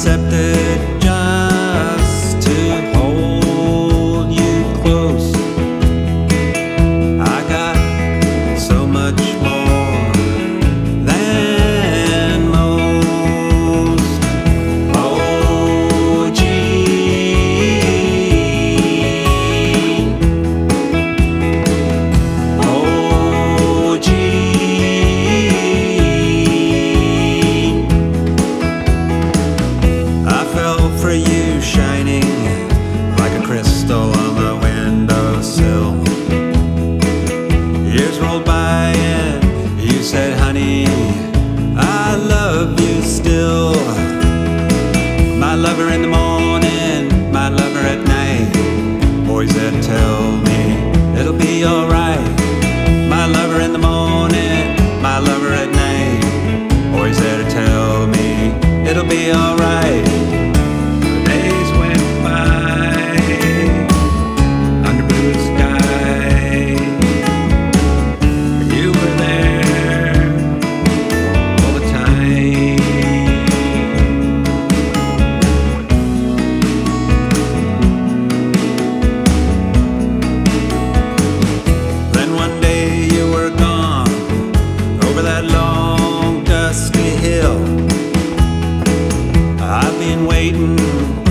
accepted just to hold you close. I got so much more than most. Oh, Gene. Oh, Gene. I fell for you, shining like a crystal on the windowsill. Years rolled by and you said, honey, I love you still. My lover in the morning, my lover at night. Boys that tell me it'll be alright. My lover in the morning, my lover at night. Boys that tell me it'll be alright. The days went by under blue sky. You were there all the time. Then one day you were gone over that long dusty hill. I've been waiting